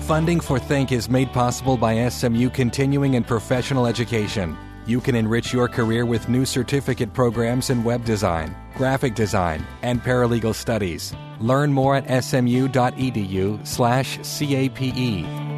Funding for Think is made possible by SMU Continuing and Professional Education. You can enrich your career with new certificate programs in web design, graphic design, and paralegal studies. Learn more at smu.edu/CAPE.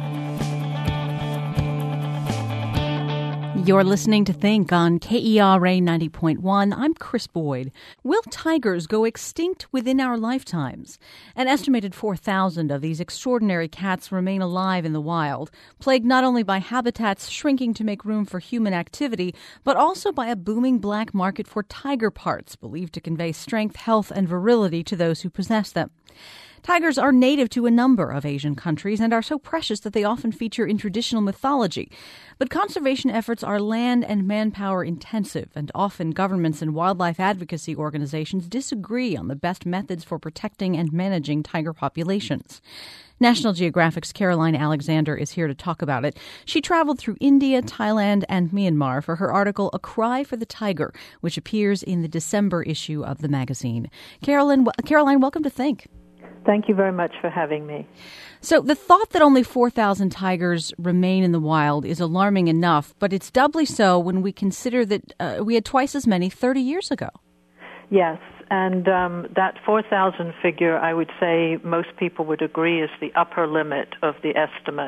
You're listening to Think on KERA 90.1. I'm Chris Boyd. Will tigers go extinct within our lifetimes? An estimated 4,000 of these extraordinary cats remain alive in the wild, plagued not only by habitats shrinking to make room for human activity, but also by a booming black market for tiger parts, believed to convey strength, health, and virility to those who possess them. Tigers are native to a number of Asian countries and are so precious that they often feature in traditional mythology. But conservation efforts are land and manpower intensive, and often governments and wildlife advocacy organizations disagree on the best methods for protecting and managing tiger populations. National Geographic's Caroline Alexander is here to talk about it. She traveled through India, Thailand, and Myanmar for her article A Cry for the Tiger, which appears in the December issue of the magazine. Caroline, welcome to Think. Thank you very much for having me. So the thought that only 4,000 tigers remain in the wild is alarming enough, but it's doubly so when we consider that we had twice as many 30 years ago. Yes, and that 4,000 figure, I would say most people would agree, is the upper limit of the estimate.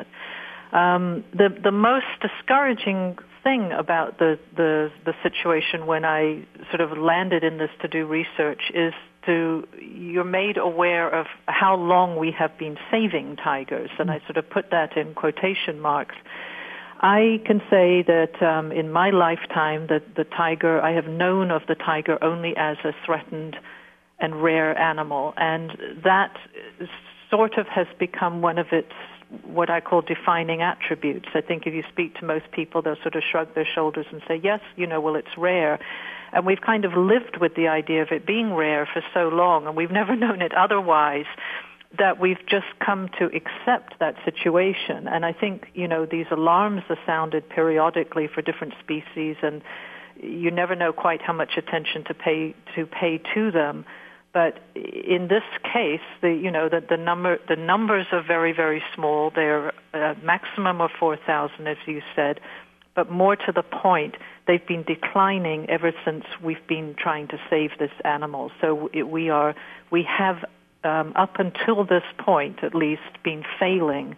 The most discouraging thing about the situation when I sort of landed in this to do research is you're made aware of how long we have been saving tigers, and I sort of put that in quotation marks. I can say that in my lifetime that the tiger, I have known of the tiger only as a threatened and rare animal, and that sort of has become one of its what I call defining attributes. I think if you speak to most people, they'll sort of shrug their shoulders and say, yes, well, it's rare. And we've kind of lived with the idea of it being rare for so long, and we've never known it otherwise, that we've just come to accept that situation. And I think, these alarms are sounded periodically for different species, and you never know quite how much attention to pay to them. But in this case, the numbers are very, very small. They're a maximum of 4,000, as you said. But more to the point, they've been declining ever since we've been trying to save this animal. So we have up until this point, at least, been failing,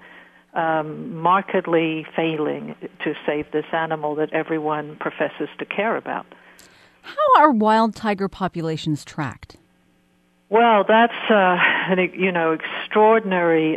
markedly failing to save this animal that everyone professes to care about. How are wild tiger populations tracked? Well, that's an extraordinary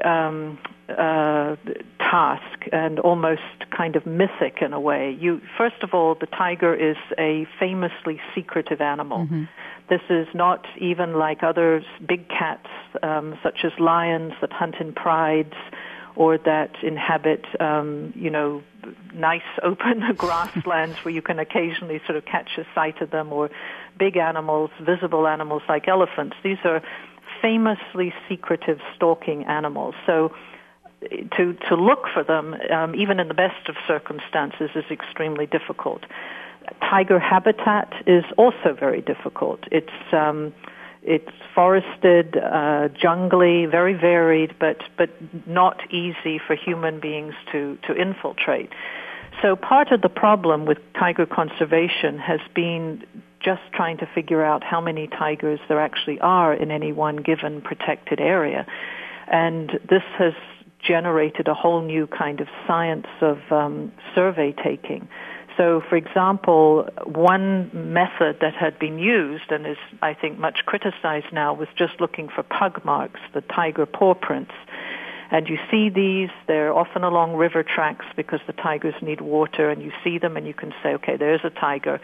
task and almost kind of mythic in a way. First of all, the tiger is a famously secretive animal. Mm-hmm. This is not even like other big cats, such as lions that hunt in prides or that inhabit, nice open grasslands where you can occasionally sort of catch a sight of them, or big animals, visible animals like elephants. These are famously secretive stalking animals. So to look for them, even in the best of circumstances, is extremely difficult. Tiger habitat is also very difficult. It's forested, jungly, very varied, but not easy for human beings to infiltrate. So part of the problem with tiger conservation has been just trying to figure out how many tigers there actually are in any one given protected area. And this has generated a whole new kind of science of survey taking. So, for example, one method that had been used and is, I think, much criticized now was just looking for pug marks, the tiger paw prints. And you see these, they're often along river tracks because the tigers need water, and you see them and you can say, okay, there's a tiger.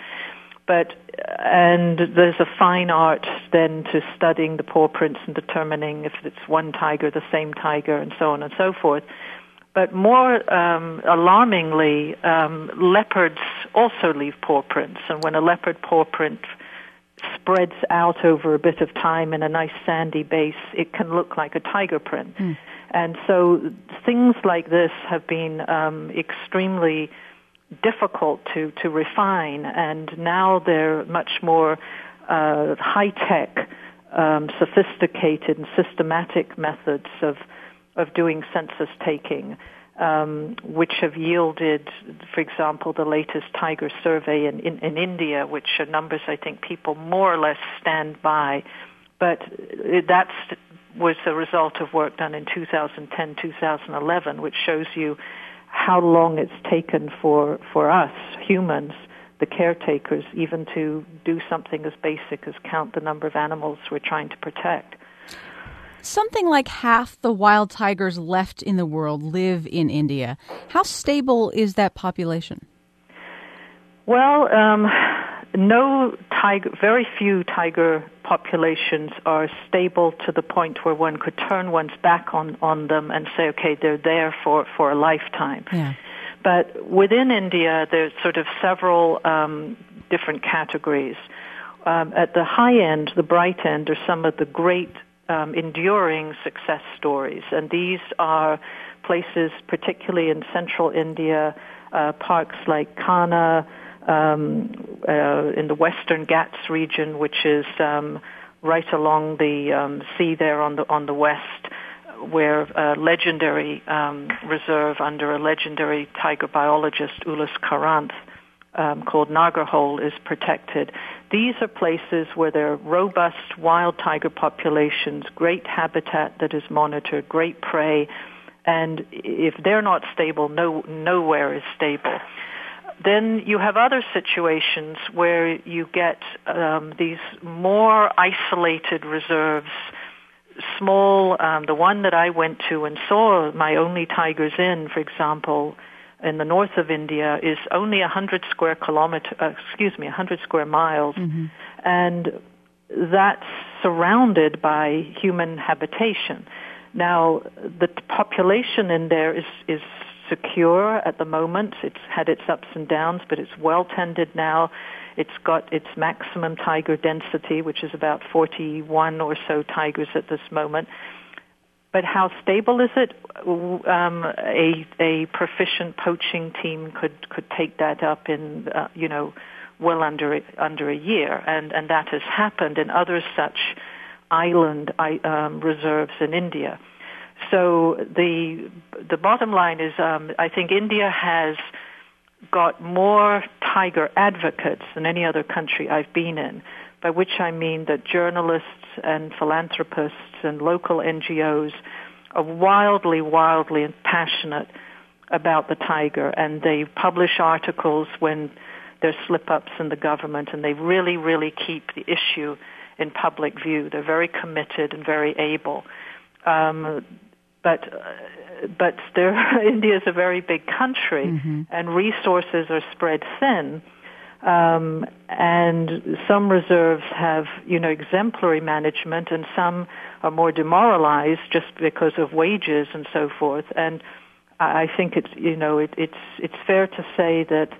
And there's a fine art then to studying the paw prints and determining if it's one tiger, the same tiger, and so on and so forth. But more alarmingly, leopards also leave paw prints. And when a leopard paw print spreads out over a bit of time in a nice sandy base, it can look like a tiger print. Mm. And so things like this have been extremely difficult to refine, and now they're much more high-tech, sophisticated and systematic methods of doing census taking, which have yielded, for example, the latest tiger survey in India, which are numbers I think people more or less stand by. But that was a result of work done in 2010, 2011, which shows you how long it's taken for us, humans, the caretakers, even to do something as basic as count the number of animals we're trying to protect. Something like half the wild tigers left in the world live in India. How stable is that population? Well, very few tiger populations are stable to the point where one could turn one's back on them and say, okay, they're there for a lifetime. Yeah. But within India, there's sort of several different categories. At the high end, the bright end, are some of the great enduring success stories. And these are places, particularly in central India, parks like Kanha, in the Western Ghats region, which is right along the sea there on the west, where a legendary reserve under a legendary tiger biologist, Ulus Karanth, called Nagarhole, is protected. These are places where there are robust wild tiger populations, great habitat that is monitored, great prey, and if they're not stable, nowhere is stable. Then you have other situations where you get these more isolated reserves, small. The one that I went to and saw my only tigers in, for example, in the north of India, is only 100 square miles, mm-hmm. and that's surrounded by human habitation. Now, the population in there is secure at the moment. It's had its ups and downs, but it's well tended now. It's got its maximum tiger density, which is about 41 or so tigers at this moment. But how stable is it? A proficient poaching team could take that up in well under a year, and that has happened in other such island reserves in India. So the bottom line is, I think India has got more tiger advocates than any other country I've been in, by which I mean that journalists and philanthropists and local NGOs are wildly passionate about the tiger, and they publish articles when there's slip-ups in the government, and they really keep the issue in public view. They're very committed and very able. But India is a very big country, mm-hmm. and resources are spread thin. And some reserves have, exemplary management, and some are more demoralized just because of wages and so forth. And I think it's fair to say that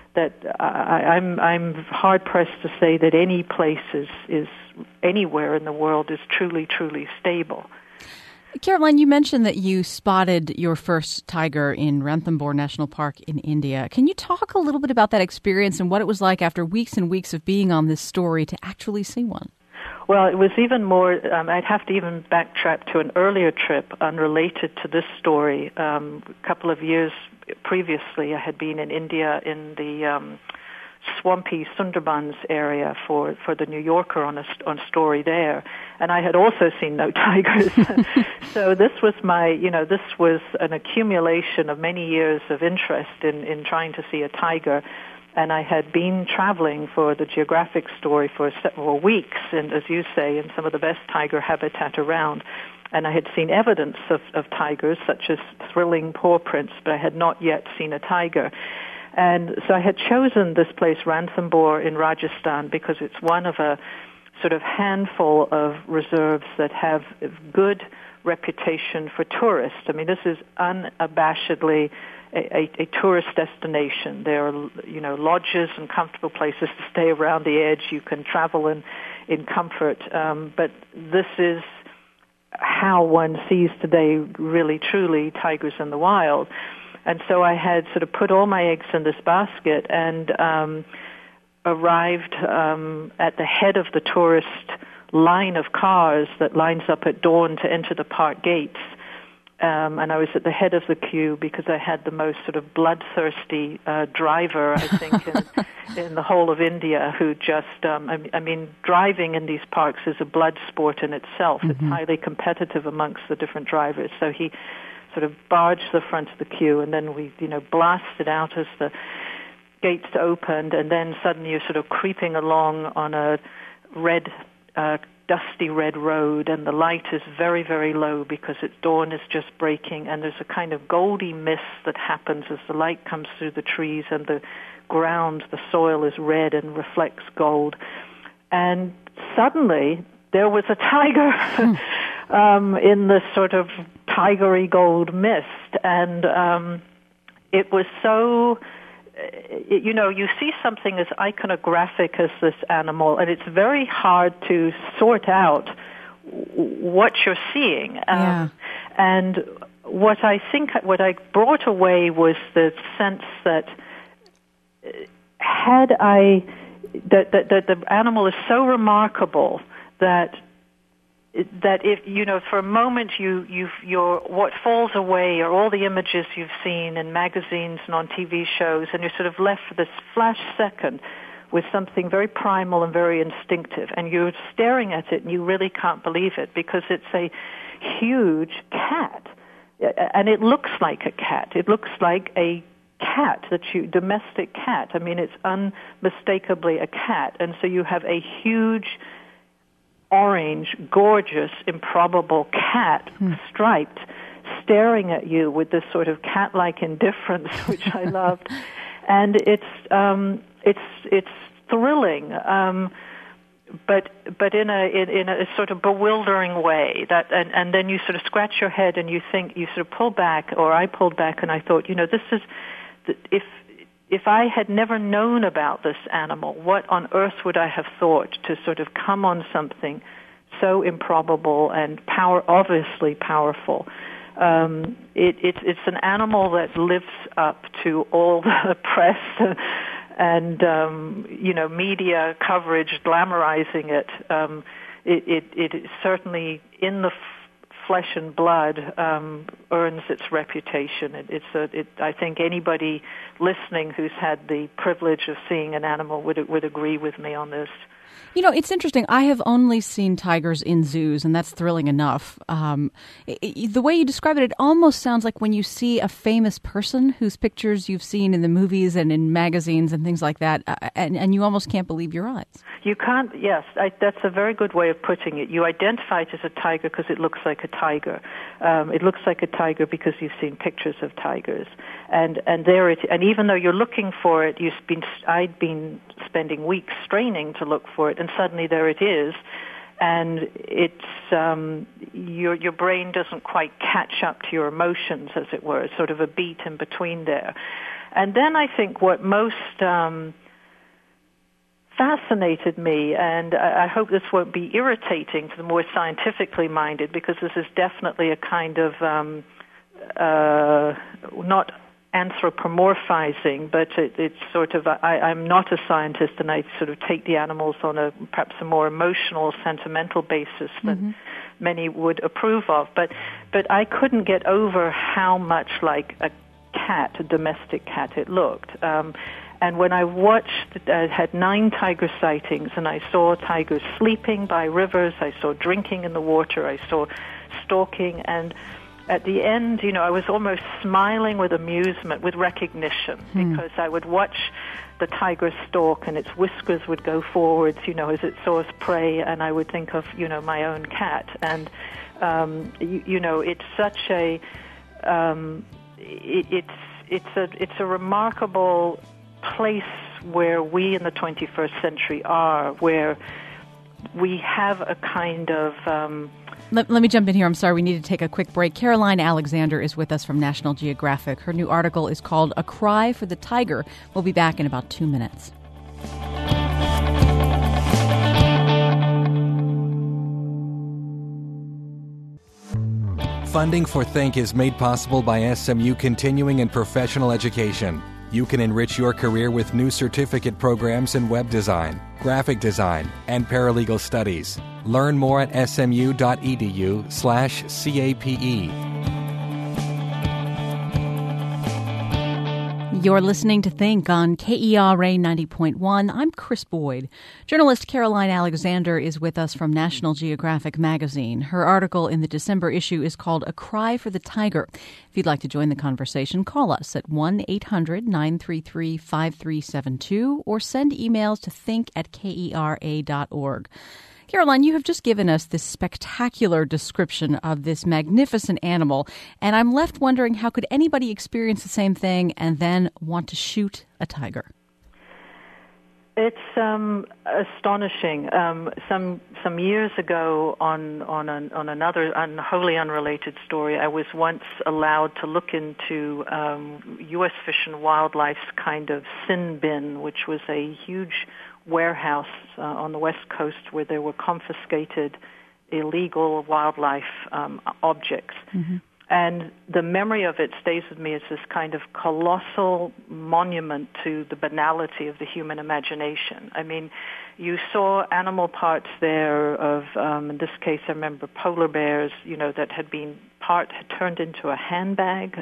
I'm hard pressed to say that any place is anywhere in the world is truly stable. Caroline, you mentioned that you spotted your first tiger in Ranthambore National Park in India. Can you talk a little bit about that experience and what it was like after weeks and weeks of being on this story to actually see one? Well, it was even more, I'd have to even backtrack to an earlier trip unrelated to this story. A couple of years previously, I had been in India in the swampy Sundarbans area for the New Yorker on a story there, and I had also seen no tigers. So this was this was an accumulation of many years of interest in trying to see a tiger, and I had been traveling for the Geographic story for several weeks, and as you say, in some of the best tiger habitat around. And I had seen evidence of tigers, such as thrilling paw prints, but I had not yet seen a tiger. And so I had chosen this place, Ranthambore in Rajasthan, because it's one of a sort of handful of reserves that have good reputation for tourists. I mean, this is unabashedly a tourist destination. There are, lodges and comfortable places to stay around the edge. You can travel in comfort. But this is how one sees today, really, truly, tigers in the wild. And so I had sort of put all my eggs in this basket and arrived at the head of the tourist line of cars that lines up at dawn to enter the park gates, and I was at the head of the queue because I had the most sort of bloodthirsty driver, I think, in the whole of India, who just, I mean, driving in these parks is a blood sport in itself. Mm-hmm. It's highly competitive amongst the different drivers. So he sort of barged the front of the queue, and then we, blasted out as the gates opened, and then suddenly you're sort of creeping along on a dusty red road, and the light is very, very low because dawn is just breaking, and there's a kind of goldy mist that happens as the light comes through the trees, and the ground, the soil is red and reflects gold. And suddenly there was a tiger in the sort of tigery gold mist, and it was so... you see something as iconographic as this animal, and it's very hard to sort out what you're seeing. And what I brought away was the sense that the animal is so remarkable that if for a moment you're what falls away are all the images you've seen in magazines and on TV shows, and you're sort of left for this flash second with something very primal and very instinctive, and you're staring at it and you really can't believe it because it's a huge cat, and it looks like a cat. It looks like a cat domestic cat. I mean, it's unmistakably a cat, and so you have a huge, orange, gorgeous, improbable cat, striped, staring at you with this sort of cat-like indifference, which I loved, and it's thrilling, but in a sort of bewildering way. And then you sort of scratch your head and you think, you sort of pull back, or I pulled back, and I thought, this is if I had never known about this animal, what on earth would I have thought to sort of come on something so improbable and obviously powerful? It's an animal that lives up to all the press and media coverage glamorizing it. It is certainly in the flesh and blood earns its reputation. I think anybody listening who's had the privilege of seeing an animal would agree with me on this. It's interesting. I have only seen tigers in zoos, and that's thrilling enough. The way you describe it, it almost sounds like when you see a famous person whose pictures you've seen in the movies and in magazines and things like that, and you almost can't believe your eyes. You can't, yes. That's a very good way of putting it. You identify it as a tiger because it looks like a tiger. It looks like a tiger because you've seen pictures of tigers. And there it, and even though you're looking for it, I'd been spending weeks straining to look for it, and suddenly there it is, and it's your brain doesn't quite catch up to your emotions, as it were. It's sort of a beat in between there. And then I think what most fascinated me, and I hope this won't be irritating to the more scientifically minded, because this is definitely a kind of not anthropomorphizing, but it's sort of, I'm not a scientist, and I sort of take the animals on perhaps a more emotional, sentimental basis than many would approve of. But I couldn't get over how much like a cat, a domestic cat, it looked. And when I watched, I had 9 tiger sightings, and I saw tigers sleeping by rivers, I saw drinking in the water, I saw stalking, and at the end, I was almost smiling with amusement, with recognition, because I would watch the tiger stalk, and its whiskers would go forwards, as it saw its prey, and I would think of, my own cat. And, it's such a, it's a remarkable place where we in the 21st century are, where we have a kind of... Let me jump in here. I'm sorry, we need to take a quick break. Caroline Alexander is with us from National Geographic. Her new article is called A Cry for the Tiger. We'll be back in about 2 minutes. Funding for Think is made possible by SMU Continuing and Professional Education. You can enrich your career with new certificate programs in web design, graphic design, and paralegal studies. Learn more at smu.edu/CAPE. You're listening to Think on KERA 90.1. I'm Chris Boyd. Journalist Caroline Alexander is with us from National Geographic magazine. Her article in the December issue is called A Cry for the Tiger. If you'd like to join the conversation, call us at 1-800-933-5372 or send emails to think@kera.org. Caroline, you have just given us this spectacular description of this magnificent animal, and I'm left wondering, how could anybody experience the same thing and then want to shoot a tiger? It's astonishing. Some years ago, on another wholly unrelated story, I was once allowed to look into U.S. Fish and Wildlife's kind of sin bin, which was a huge warehouse on the West Coast where there were confiscated illegal wildlife objects. Mm-hmm. And the memory of it stays with me as this kind of colossal monument to the banality of the human imagination. I mean, you saw animal parts there of, in this case, I remember polar bears, that had turned into a handbag.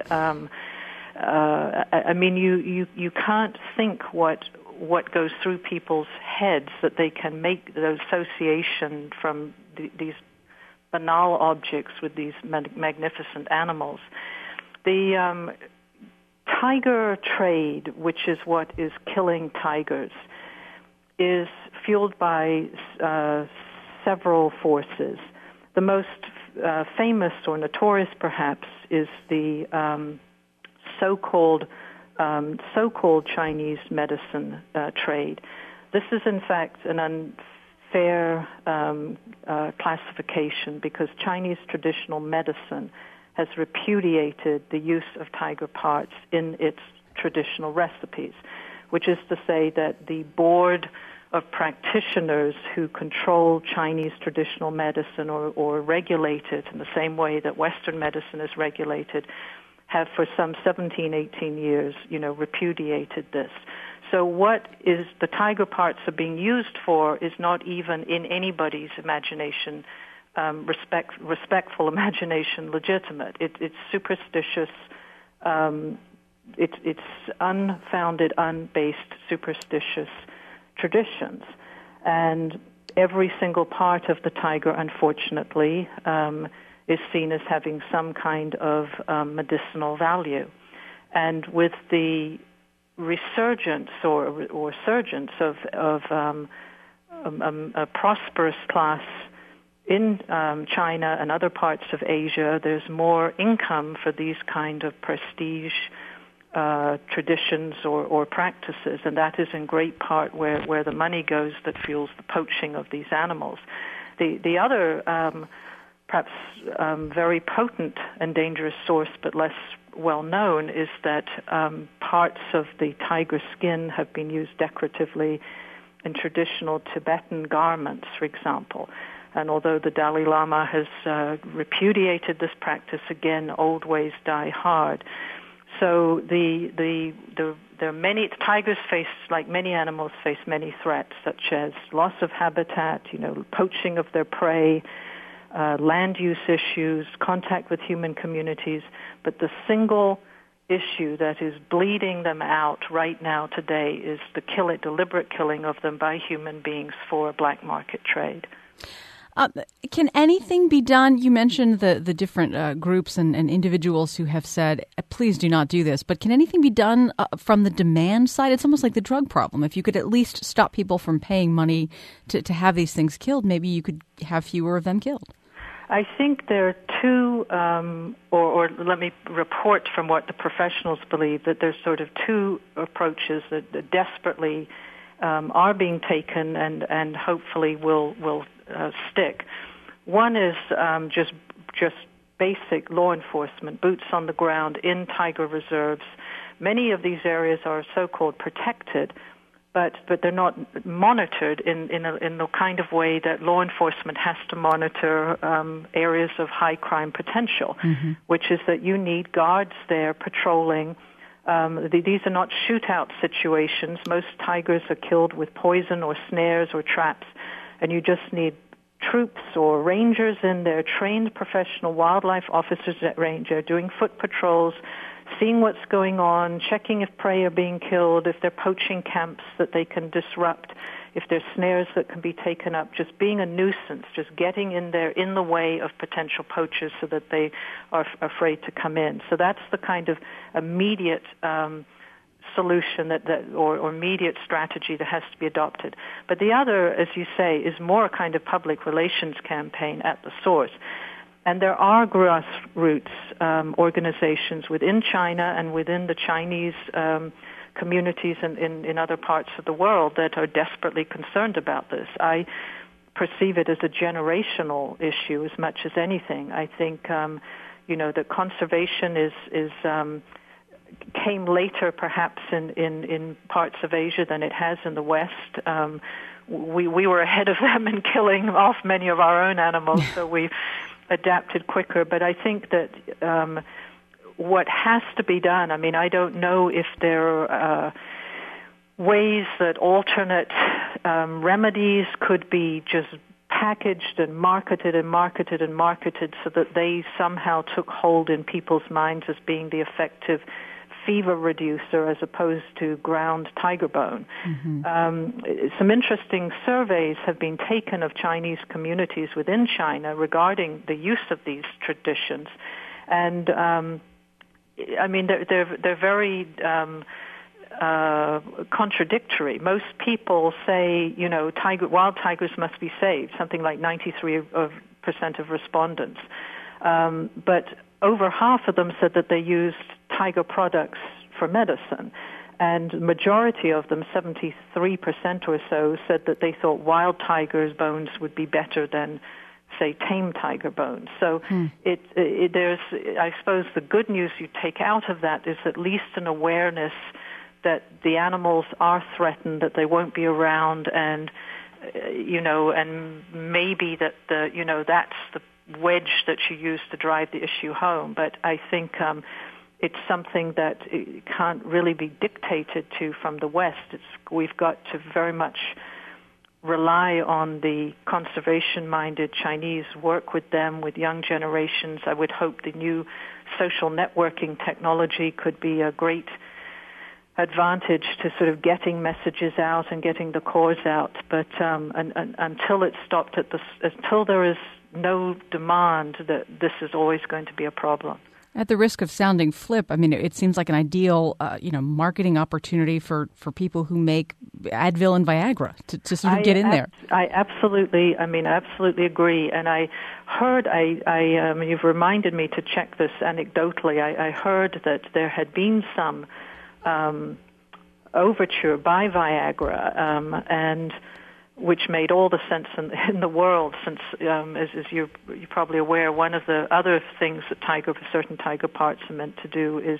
I mean, you can't think what goes through people's heads that they can make the association from these banal objects with these magnificent animals. The tiger trade, which is what is killing tigers, is fueled by several forces. The most famous or notorious, perhaps, is the so-called Chinese medicine trade. This is, in fact, an unfair classification because Chinese traditional medicine has repudiated the use of tiger parts in its traditional recipes, which is to say that the board of practitioners who control Chinese traditional medicine or regulate it in the same way that Western medicine is regulated have for some 17, 18 years, repudiated this. So what is the tiger parts are being used for is not even in anybody's imagination, respectful imagination, legitimate. It's superstitious. It's unfounded, unbased, superstitious traditions. And every single part of the tiger, unfortunately, is seen as having some kind of medicinal value. And with the resurgence or surgence of a prosperous class in China and other parts of Asia, there's more income for these kind of prestige traditions or practices, and that is in great part where the money goes that fuels the poaching of these animals. The other perhaps very potent and dangerous source, but less well known, is that parts of the tiger skin have been used decoratively in traditional Tibetan garments, for example. And although the Dalai Lama has repudiated this practice, again, old ways die hard. So there are many tigers face, like many animals, face many threats, such as loss of habitat, poaching of their prey, land use issues, contact with human communities, but the single issue that is bleeding them out right now today is the deliberate killing of them by human beings for black market trade. Can anything be done? You mentioned the different groups and individuals who have said, please do not do this, but can anything be done from the demand side? It's almost like the drug problem. If you could at least stop people from paying money to have these things killed, maybe you could have fewer of them killed. I think there are two, or let me report from what the professionals believe, that there's sort of two approaches that desperately are being taken and hopefully will stick. One is just basic law enforcement, boots on the ground in tiger reserves. Many of these areas are so-called protected, but they're not monitored in the kind of way that law enforcement has to monitor areas of high crime potential, which is that you need guards there patrolling. These are not shootout situations. Most tigers are killed with poison or snares or traps, and you just need troops or rangers in there, trained professional wildlife officers at range. They're doing foot patrols, seeing what's going on, checking if prey are being killed, if they're poaching camps that they can disrupt, if there's snares that can be taken up, just being a nuisance, just getting in there in the way of potential poachers so that they are afraid to come in. So that's the kind of immediate solution or immediate strategy that has to be adopted. But the other, as you say, is more a kind of public relations campaign at the source. And there are grassroots organizations within China and within the Chinese communities in other parts of the world that are desperately concerned about this. I perceive it as a generational issue as much as anything. I think, that conservation is came later perhaps in parts of Asia than it has in the West. We were ahead of them in killing off many of our own animals, so we adapted quicker. But I think that what has to be done, I mean, I don't know if there are ways that alternate remedies could be just packaged and marketed so that they somehow took hold in people's minds as being the effective fever reducer as opposed to ground tiger bone. Mm-hmm. Some interesting surveys have been taken of Chinese communities within China regarding the use of these traditions, and I mean they're very contradictory. Most people say, wild tigers must be saved, something like 93% of respondents. But over half of them said that they used tiger products for medicine. And the majority of them, 73% or so, said that they thought wild tiger's bones would be better than, say, tame tiger bones. So there's, I suppose, the good news you take out of that is at least an awareness that the animals are threatened, that they won't be around, and and maybe that that's the wedge that you use to drive the issue home. But I think it's something that it can't really be dictated to from the West. We've got to very much rely on the conservation-minded Chinese, work with them, with young generations. I would hope the new social networking technology could be a great advantage to sort of getting messages out and getting the cause out. But until it's stopped until there is no demand, that this is always going to be a problem. At the risk of sounding flip, I mean, it seems like an ideal, marketing opportunity for people who make Advil and Viagra to sort of get in there. I absolutely agree. And I heard, you've reminded me to check this anecdotally. I heard that there had been some overture by Viagra, and which made all the sense in the world, since, as you're probably aware, one of the other things that certain tiger parts are meant to do is,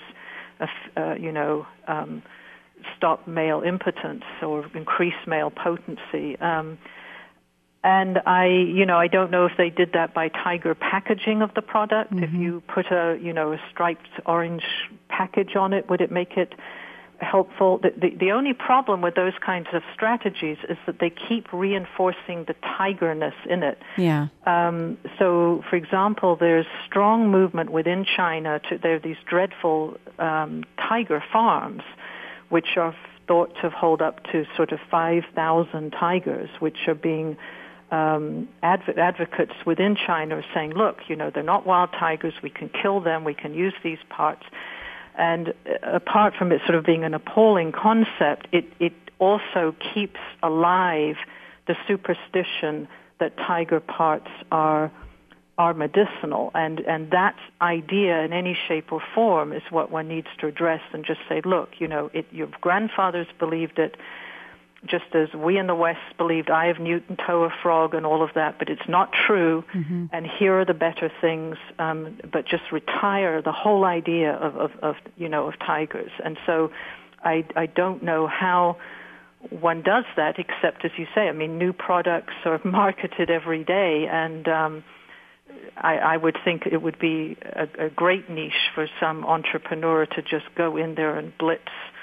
stop male impotence or increase male potency. And I don't know if they did that by tiger packaging of the product. Mm-hmm. If you put a striped orange package on it, would it make it helpful? The only problem with those kinds of strategies is that they keep reinforcing the tigerness in it. Yeah. So, for example, there's strong movement within China. There are these dreadful tiger farms, which are thought to hold up to sort of 5,000 tigers, which are being advocates within China are saying, look, they're not wild tigers. We can kill them. We can use these parts. And apart from it sort of being an appalling concept, it also keeps alive the superstition that tiger parts are medicinal. And that idea in any shape or form is what one needs to address and just say, look, your grandfathers believed it, just as we in the West believed Eye of Newton, toe of frog, and all of that, but it's not true, mm-hmm. and here are the better things, but just retire the whole idea of tigers. And so I don't know how one does that, except, as you say, I mean, new products are marketed every day, and I would think it would be a great niche for some entrepreneur to just go in there and blitz,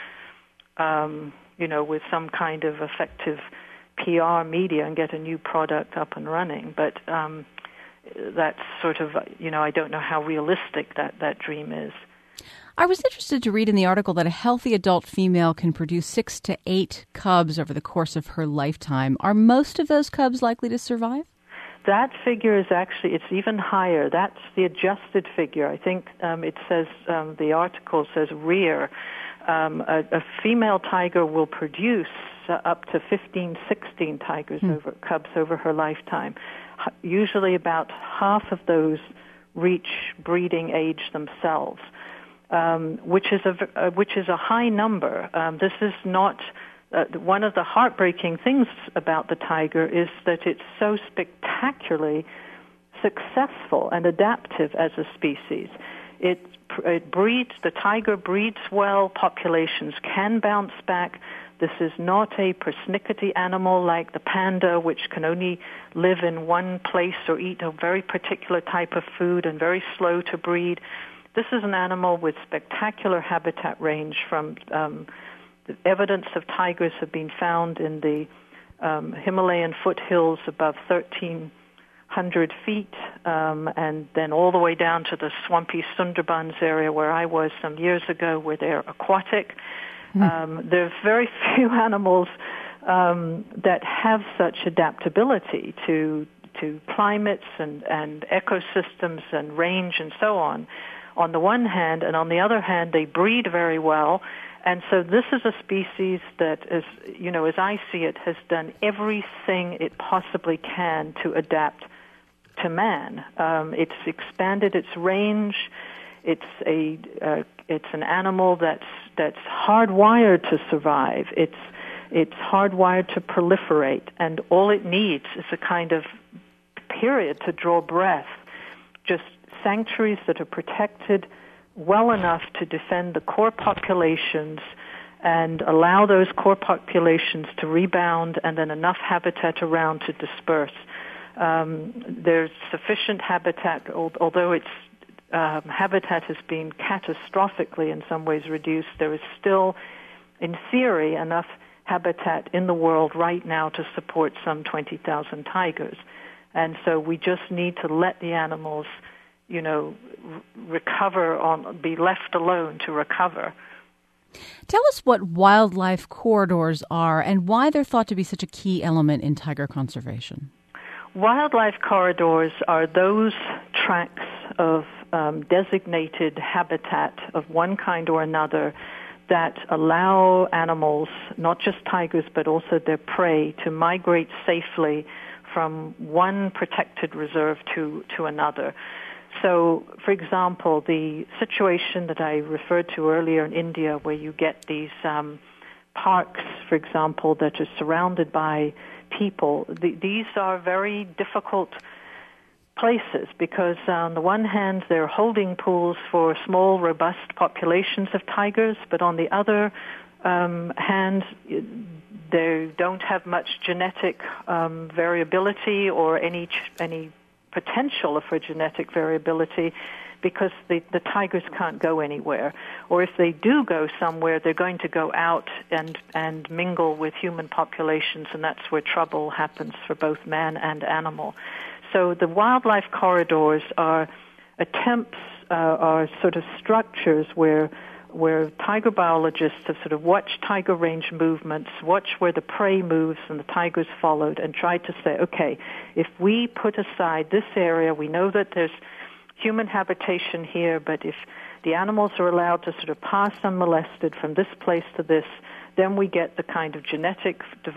with some kind of effective PR media and get a new product up and running. But that's sort of, I don't know how realistic that dream is. I was interested to read in the article that a healthy adult female can produce 6 to 8 cubs over the course of her lifetime. Are most of those cubs likely to survive? That figure is actually, it's even higher. That's the adjusted figure. I think it says, the article says rear. A female tiger will produce up to 15, 16 cubs over her lifetime. Usually about half of those reach breeding age themselves, which is a high number. This is not one of the heartbreaking things about the tiger is that it's so spectacularly successful and adaptive as a species. It breeds, the tiger breeds well, populations can bounce back. This is not a persnickety animal like the panda, which can only live in one place or eat a very particular type of food and very slow to breed. This is an animal with spectacular habitat range. From the evidence of tigers have been found in the Himalayan foothills above 1,300 feet, and then all the way down to the swampy Sundarbans area where I was some years ago, where they're aquatic. There are very few animals that have such adaptability to climates and ecosystems and range and so on the one hand, and on the other hand, they breed very well. And so this is a species that, as I see it, has done everything it possibly can to adapt to man. It's expanded its range. It's an animal that's hardwired to survive. It's hardwired to proliferate, and all it needs is a kind of period to draw breath, just sanctuaries that are protected well enough to defend the core populations and allow those core populations to rebound, and then enough habitat around to disperse. There's sufficient habitat, although its habitat has been catastrophically in some ways reduced. There is still, in theory, enough habitat in the world right now to support some 20,000 tigers. And so we just need to let the animals, be left alone to recover. Tell us what wildlife corridors are and why they're thought to be such a key element in tiger conservation. Wildlife corridors are those tracts of designated habitat of one kind or another that allow animals, not just tigers but also their prey, to migrate safely from one protected reserve to another. So, for example, the situation that I referred to earlier in India, where you get these parks, for example, that are surrounded by people, these are very difficult places because, on the one hand, they're holding pools for small, robust populations of tigers, but on the other hand, they don't have much genetic variability or any potential for genetic variability because the tigers can't go anywhere. Or if they do go somewhere, they're going to go out and mingle with human populations, and that's where trouble happens for both man and animal. So the wildlife corridors are attempts, are sort of structures where tiger biologists have sort of watched tiger range movements, watched where the prey moves and the tigers followed, and tried to say, okay, if we put aside this area, we know that there's human habitation here, but if the animals are allowed to sort of pass unmolested from this place to this, then we get the kind of genetic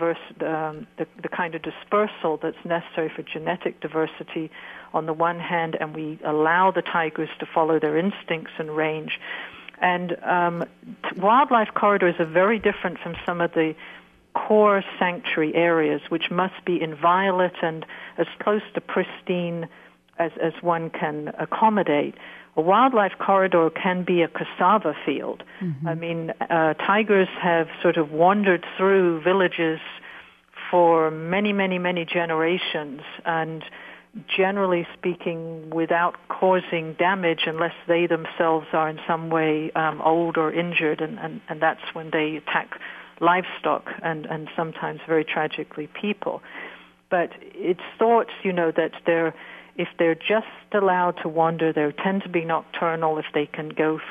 the kind of dispersal that's necessary for genetic diversity on the one hand, and we allow the tigers to follow their instincts and range. And wildlife corridors are very different from some of the core sanctuary areas, which must be inviolate and as close to pristine as one can accommodate. A wildlife corridor can be a cassava field. Mm-hmm. I mean, tigers have sort of wandered through villages for many, many, many generations, and generally speaking, without causing damage unless they themselves are in some way old or injured, and that's when they attack livestock and sometimes very tragically people. But it's thought, that if they're just allowed to wander, they tend to be nocturnal if they can go from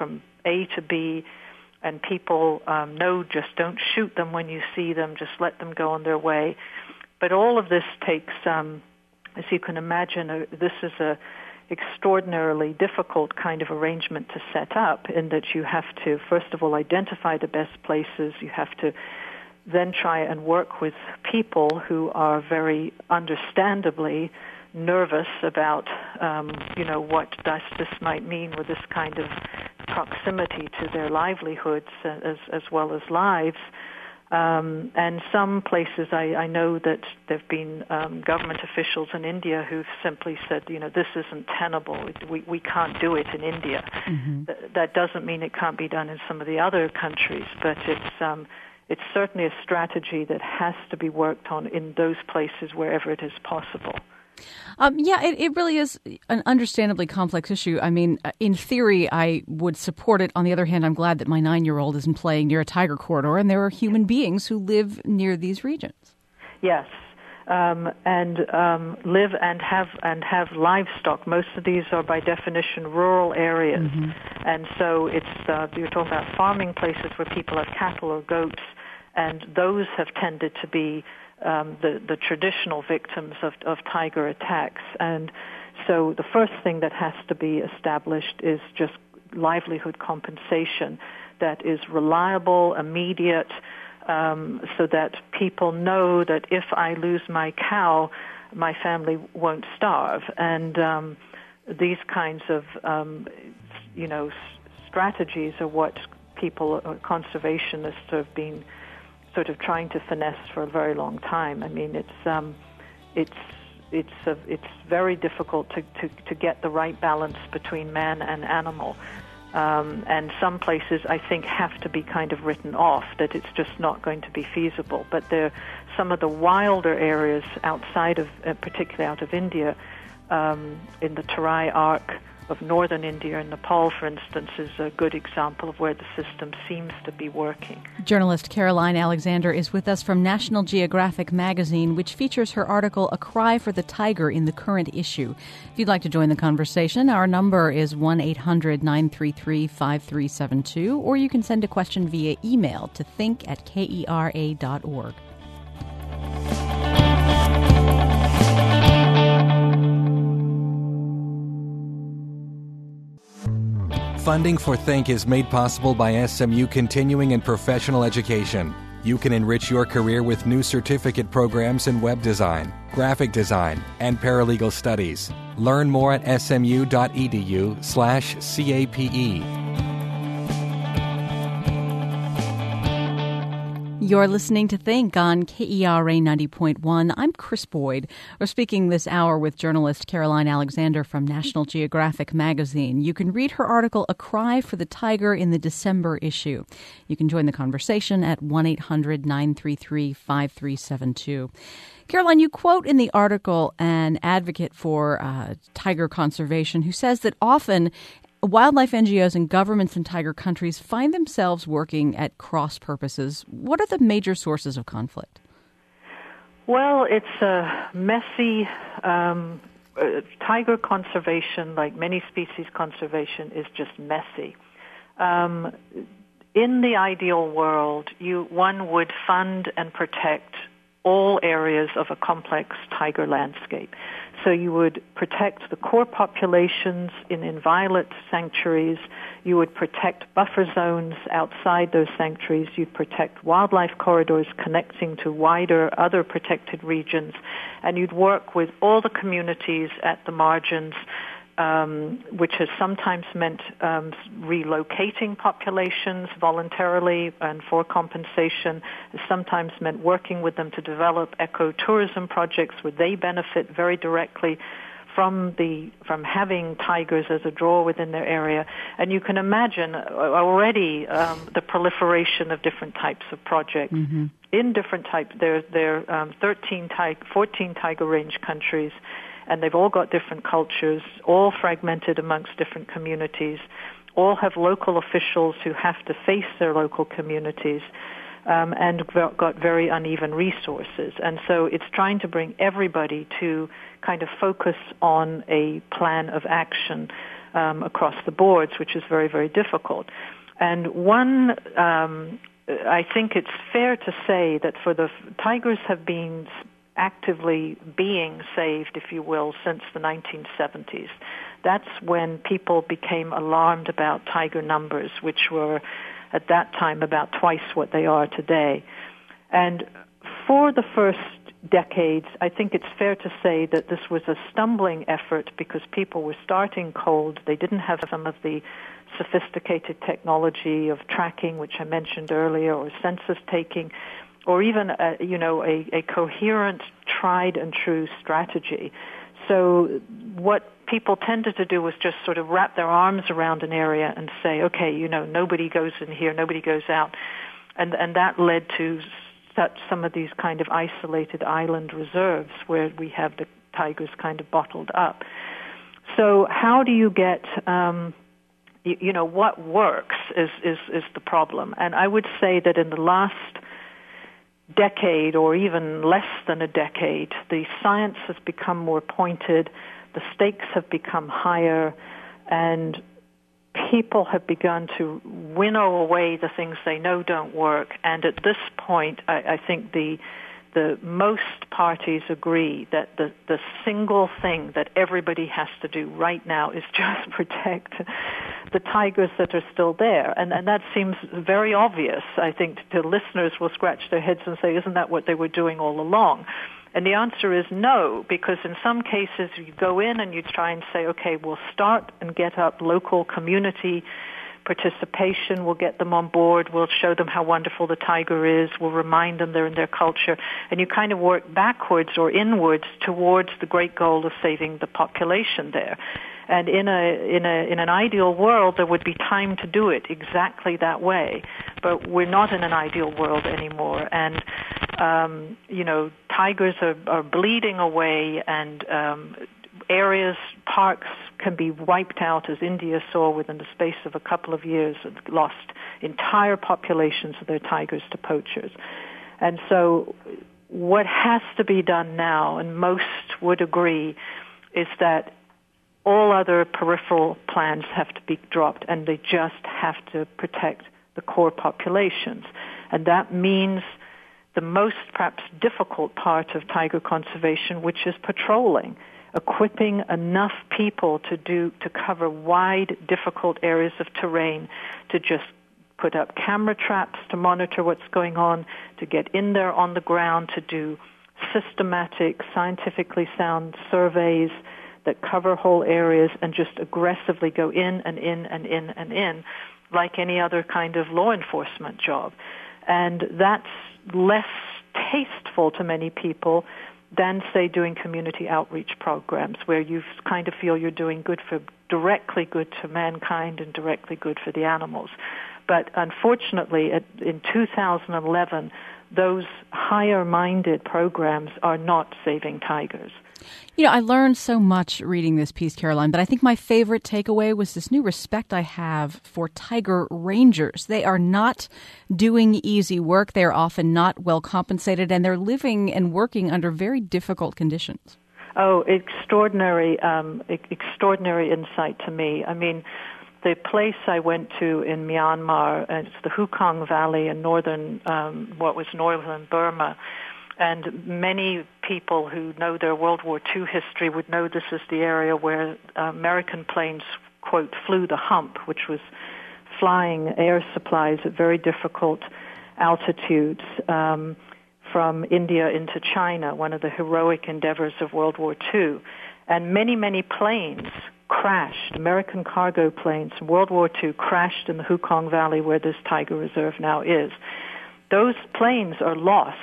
A to B, and people know just don't shoot them when you see them, just let them go on their way. But all of this takes, as you can imagine, this is a extraordinarily difficult kind of arrangement to set up, in that you have to, first of all, identify the best places. You have to then try and work with people who are very understandably nervous about, what this might mean with this kind of proximity to their livelihoods as well as lives. And some places, I know that there have been government officials in India who've simply said, this isn't tenable. We can't do it in India. Mm-hmm. That doesn't mean it can't be done in some of the other countries, but it's certainly a strategy that has to be worked on in those places wherever it is possible. It really is an understandably complex issue. I mean, in theory, I would support it. On the other hand, I'm glad that my 9-year-old isn't playing near a tiger corridor, and there are human beings who live near these regions. Yes, and live and have livestock. Most of these are, by definition, rural areas, mm-hmm. and so it's you're talking about farming places where people have cattle or goats, and those have tended to be the traditional victims of tiger attacks. And so the first thing that has to be established is just livelihood compensation that is reliable, immediate, so that people know that if I lose my cow, my family won't starve. And these kinds of, strategies are what people, conservationists, have been sort of trying to finesse for a very long time. I mean, it's very difficult to get the right balance between man and animal. And some places, I think, have to be kind of written off, that it's just not going to be feasible. But some of the wilder areas outside of, particularly out of India, in the Terai Arc of northern India and Nepal, for instance, is a good example of where the system seems to be working. Journalist Caroline Alexander is with us from National Geographic magazine, which features her article, A Cry for the Tiger, in the current issue. If you'd like to join the conversation, our number is 1-800-933-5372, or you can send a question via email to think@kera.org. Funding for Think is made possible by SMU Continuing and Professional Education. You can enrich your career with new certificate programs in web design, graphic design, and paralegal studies. Learn more at smu.edu/CAPE. You're listening to Think on KERA 90.1. I'm Chris Boyd. We're speaking this hour with journalist Caroline Alexander from National Geographic magazine. You can read her article, A Cry for the Tiger, in the December issue. You can join the conversation at 1-800-933-5372. Caroline, you quote in the article an advocate for tiger conservation who says that often wildlife NGOs and governments in tiger countries find themselves working at cross purposes. What are the major sources of conflict? Well, it's a messy. Tiger conservation, like many species conservation, is just messy. In the ideal world, one would fund and protect all areas of a complex tiger landscape. So you would protect the core populations in inviolate sanctuaries. You would protect buffer zones outside those sanctuaries. You'd protect wildlife corridors connecting to wider other protected regions. And you'd work with all the communities at the margins, which has sometimes meant relocating populations voluntarily and for compensation. It sometimes meant working with them to develop ecotourism projects where they benefit very directly from having tigers as a draw within their area. And you can imagine already the proliferation of different types of projects. Mm-hmm. In different types, there are 14 tiger range countries, and they've all got different cultures, all fragmented amongst different communities, all have local officials who have to face their local communities, and got very uneven resources. And so it's trying to bring everybody to kind of focus on a plan of action across the boards, which is very, very difficult. And one, I think it's fair to say that tigers have been actively being saved, if you will, since the 1970s. That's when people became alarmed about tiger numbers, which were at that time about twice what they are today. And for the first decades, I think it's fair to say that this was a stumbling effort because people were starting cold. They didn't have some of the sophisticated technology of tracking, which I mentioned earlier, or census taking, or even a coherent, tried and true strategy. So what people tended to do was just sort of wrap their arms around an area and say, okay, nobody goes in here, nobody goes out. And that led to some of these kind of isolated island reserves where we have the tigers kind of bottled up. So how do you get, what works is the problem. And I would say that in the last decade or even less than a decade, the science has become more pointed, the stakes have become higher, and people have begun to winnow away the things they know don't work. And at this point, I think the most parties agree that the single thing that everybody has to do right now is just protect the tigers that are still there. And that seems very obvious. I think the listeners will scratch their heads and say, isn't that what they were doing all along? And the answer is no, because in some cases you go in and you try and say, okay, we'll start and get up local community participation, we'll get them on board, we'll show them how wonderful the tiger is, we'll remind them they're in their culture, and you kind of work backwards or inwards towards the great goal of saving the population there. And in an ideal world, there would be time to do it exactly that way. But we're not in an ideal world anymore. And, tigers are bleeding away, and areas, parks can be wiped out, as India saw within the space of a couple of years, and lost entire populations of their tigers to poachers. And so what has to be done now, and most would agree, is that all other peripheral plans have to be dropped, and they just have to protect the core populations. And that means the most perhaps difficult part of tiger conservation, which is patrolling, equipping enough people to cover wide, difficult areas of terrain, to just put up camera traps to monitor what's going on, to get in there on the ground, to do systematic, scientifically sound surveys that cover whole areas, and just aggressively go in and in and in and in, like any other kind of law enforcement job. And that's less tasteful to many people than, say, doing community outreach programs where you kind of feel you're doing directly good to mankind and directly good for the animals. But unfortunately, in 2011, those higher-minded programs are not saving tigers. I learned so much reading this piece, Caroline, but I think my favorite takeaway was this new respect I have for tiger rangers. They are not doing easy work. They are often not well compensated, and they're living and working under very difficult conditions. Oh, extraordinary insight to me. I mean, the place I went to in Myanmar, it's the Hukong Valley in northern Burma. And many people who know their World War II history would know this is the area where American planes, quote, flew the hump, which was flying air supplies at very difficult altitudes from India into China, one of the heroic endeavors of World War II. And many, many planes crashed, American cargo planes from World War II crashed in the Hukong Valley where this tiger reserve now is. Those planes are lost.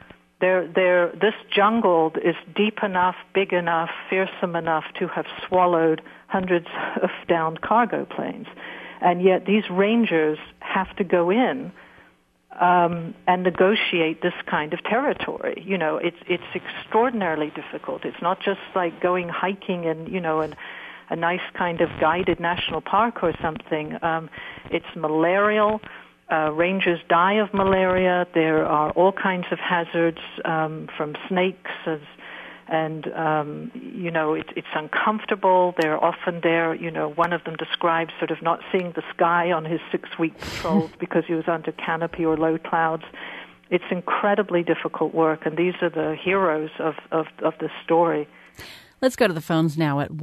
This jungle is deep enough, big enough, fearsome enough to have swallowed hundreds of downed cargo planes. And yet these rangers have to go in and negotiate this kind of territory. It's extraordinarily difficult. It's not just like going hiking in, a nice kind of guided national park or something. It's malarial. Rangers die of malaria. There are all kinds of hazards from snakes And, it's uncomfortable. They're often there. One of them describes sort of not seeing the sky on his 6-week patrols because he was under canopy or low clouds. It's incredibly difficult work, and these are the heroes of this story. Let's go to the phones now at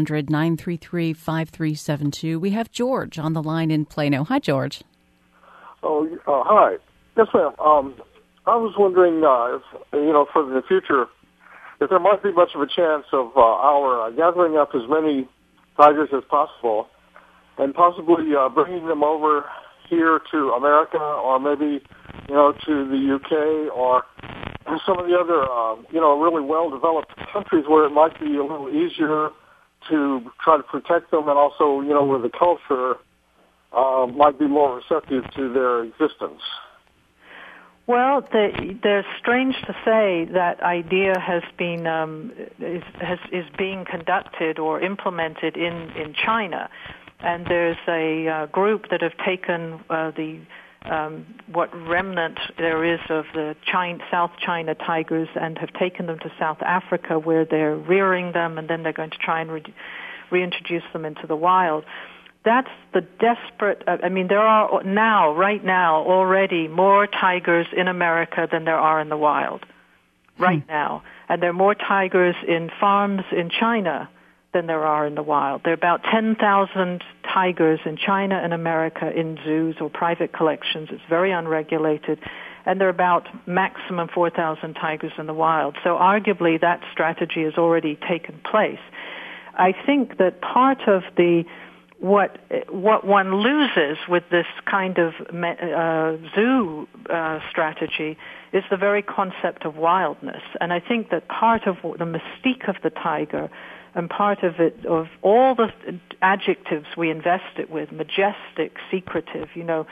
1-800-933-5372. We have George on the line in Plano. Hi, George. Oh, hi. Yes, ma'am. I was wondering, if, for the future, if there might be much of a chance of our gathering up as many tigers as possible and possibly bringing them over here to America or maybe, to the UK or some of the other, really well-developed countries where it might be a little easier to try to protect them and also, where the culture might be more receptive to their existence. Well, they're strange to say that idea has been is being conducted or implemented in China, and there's a group that have taken what remnant there is of the South China tigers and have taken them to South Africa where they're rearing them, and then they're going to try and reintroduce them into the wild. That's the desperate, there are right now, already more tigers in America than there are in the wild, right now. And there are more tigers in farms in China than there are in the wild. There are about 10,000 tigers in China and America in zoos or private collections. It's very unregulated. And there are about maximum 4,000 tigers in the wild. So arguably that strategy has already taken place. I think that part of what one loses with this kind of zoo strategy is the very concept of wildness. And I think that part of the mystique of the tiger and part of it, of all the adjectives we invest it with, majestic, secretive,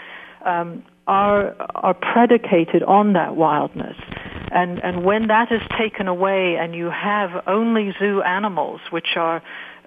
are predicated on that wildness. And when that is taken away and you have only zoo animals, which are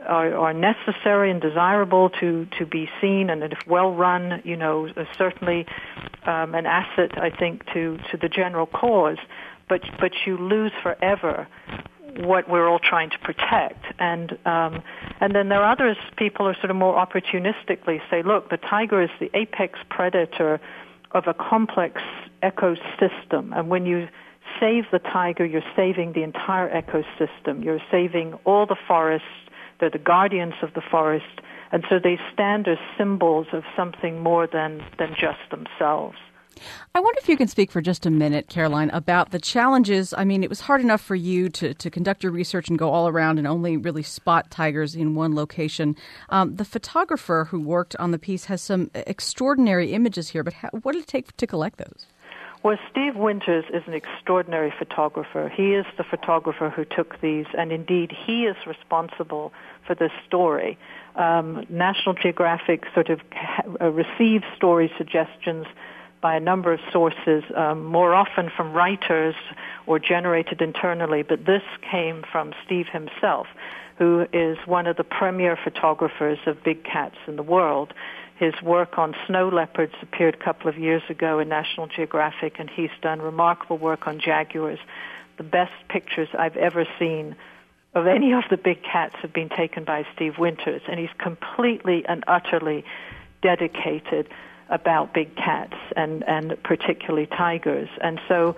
necessary and desirable to be seen, and if well run, certainly an asset, I think, to the general cause. But you lose forever what we're all trying to protect. And then there are others. People are sort of more opportunistically say, look, the tiger is the apex predator of a complex ecosystem, and when you save the tiger, you're saving the entire ecosystem. You're saving all the forests. They're the guardians of the forest, and so they stand as symbols of something more than just themselves. I wonder if you can speak for just a minute, Caroline, about the challenges. I mean, it was hard enough for you to conduct your research and go all around and only really spot tigers in one location. The photographer who worked on the piece has some extraordinary images here, but what did it take to collect those? Well, Steve Winters is an extraordinary photographer. He is the photographer who took these, and indeed he is responsible for this story. National Geographic sort of receives story suggestions by a number of sources, more often from writers or generated internally, but this came from Steve himself, who is one of the premier photographers of big cats in the world. His work on snow leopards appeared a couple of years ago in National Geographic, and he's done remarkable work on jaguars. The best pictures I've ever seen of any of the big cats have been taken by Steve Winters, and he's completely and utterly dedicated about big cats and particularly tigers. And so,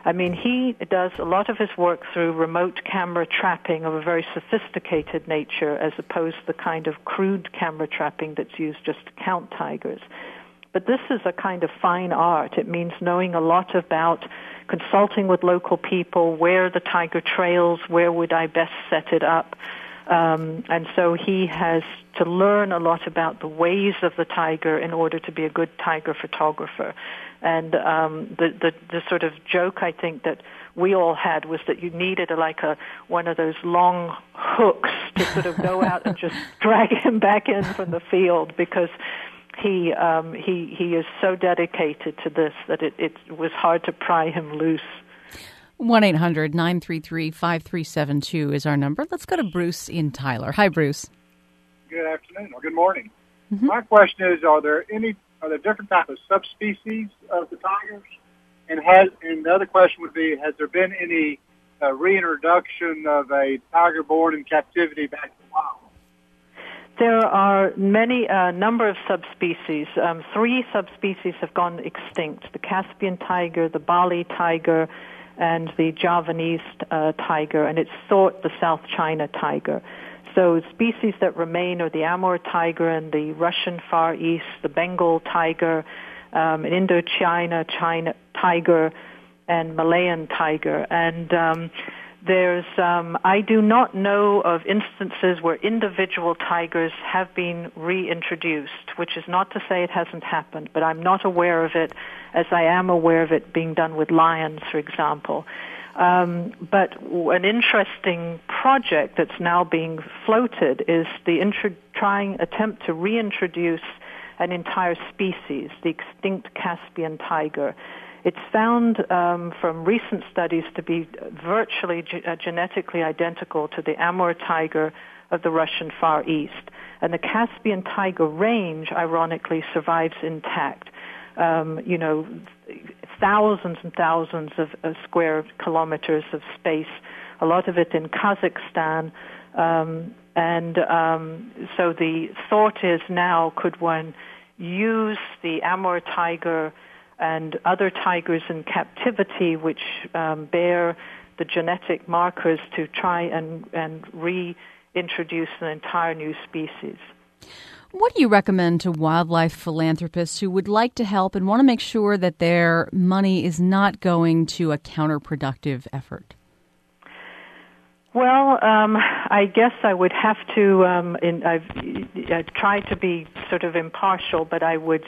he does a lot of his work through remote camera trapping of a very sophisticated nature as opposed to the kind of crude camera trapping that's used just to count tigers. But this is a kind of fine art. It means knowing a lot about consulting with local people, where the tiger trails, where would I best set it up. And so he has to learn a lot about the ways of the tiger in order to be a good tiger photographer. And the sort of joke I think that we all had was that you needed one of those long hooks to sort of go out and just drag him back in from the field, because he is so dedicated to this that it was hard to pry him loose. 1-800-933-5372 is our number. Let's go to Bruce in Tyler. Hi, Bruce. Good afternoon or good morning. Mm-hmm. My question is: Are there different types of subspecies of the tigers? And the other question would be: has there been any reintroduction of a tiger born in captivity back to the wild? There are many number of subspecies. 3 subspecies have gone extinct: the Caspian tiger, the Bali tiger, and the Javanese tiger, and it's thought the South China tiger. So species that remain are the Amur tiger and the Russian Far East, the Bengal tiger, Indochina tiger, and Malayan tiger. And I do not know of instances where individual tigers have been reintroduced, which is not to say it hasn't happened, but I'm not aware of it as I am aware of it being done with lions, for example. But an interesting project that's now being floated is the attempt to reintroduce an entire species, the extinct Caspian tiger. It's found from recent studies to be virtually genetically identical to the Amur tiger of the Russian Far East. And the Caspian tiger range, ironically, survives intact. Thousands and thousands of square kilometers of space, a lot of it in Kazakhstan. So the thought is now, could one use the Amur tiger and other tigers in captivity which bear the genetic markers to try and reintroduce an entire new species? What do you recommend to wildlife philanthropists who would like to help and want to make sure that their money is not going to a counterproductive effort? Well, I guess I would have to. I've tried to be sort of impartial, but I would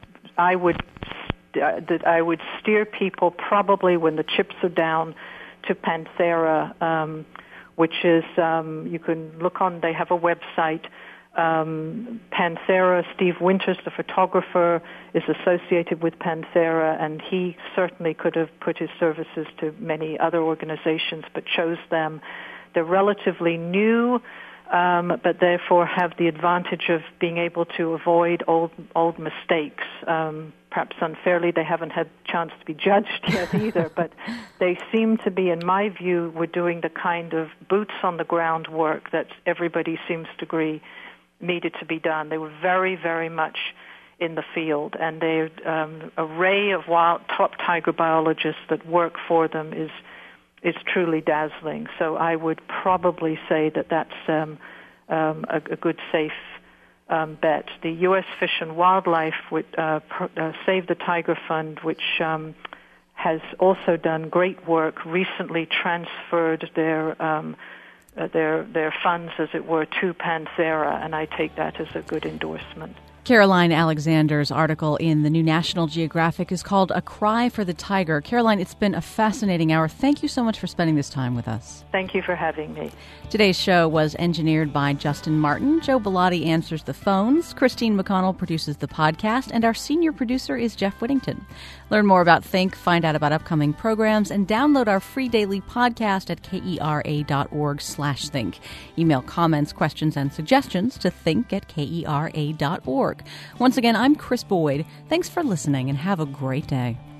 steer people probably when the chips are down to Panthera, which is you can look on. They have a website. Panthera. Steve Winters, the photographer, is associated with Panthera, and he certainly could have put his services to many other organizations, but chose them. They're relatively new, but therefore have the advantage of being able to avoid old mistakes. Perhaps unfairly, they haven't had a chance to be judged yet either, but they seem to be, in my view, were doing the kind of boots-on-the-ground work that everybody seems to agree needed to be done. They were very, very much in the field, and their array of top tiger biologists that work for them is truly dazzling. So I would probably say that that's a good, safe bet. The U.S. Fish and Wildlife would Save the Tiger Fund, which has also done great work, recently transferred their funds, as it were, to Panthera, and I take that as a good endorsement. Caroline Alexander's article in the New National Geographic is called A Cry for the Tiger. Caroline, it's been a fascinating hour. Thank you so much for spending this time with us. Thank you for having me. Today's show was engineered by Justin Martin. Joe Bellotti answers the phones. Christine McConnell produces the podcast, and our senior producer is Jeff Whittington. Learn more about Think, find out about upcoming programs, and download our free daily podcast at kera.org/think. Email comments, questions, and suggestions to think@kera.org. Once again, I'm Chris Boyd. Thanks for listening and have a great day.